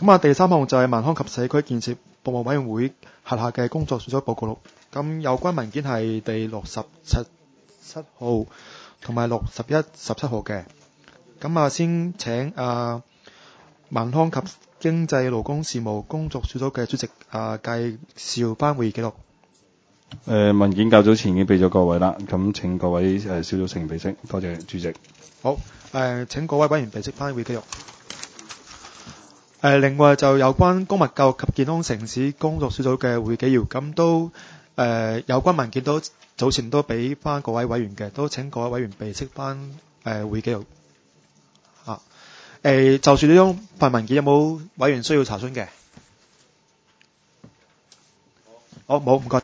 咁啊，第三項就係民康及社區建設服務委員會轄下嘅工作小組報告錄。咁有關文件係第67號同埋61、17號嘅。咁啊，先請民康及經濟勞工事務工作小組嘅主席介紹翻會議記錄。 文件較早前已經俾咗各位啦，咁請各位小組成員備悉，多謝主席。 好，請各位委員備悉翻會議記錄。另外就有關公民教育及健康城市工作小組嘅會議紀要，咁都有關文件都早前都俾翻各位委員嘅，都請各位委員備悉翻會議紀錄。就住呢張份文件有冇委員需要查詢嘅？好，冇，唔該。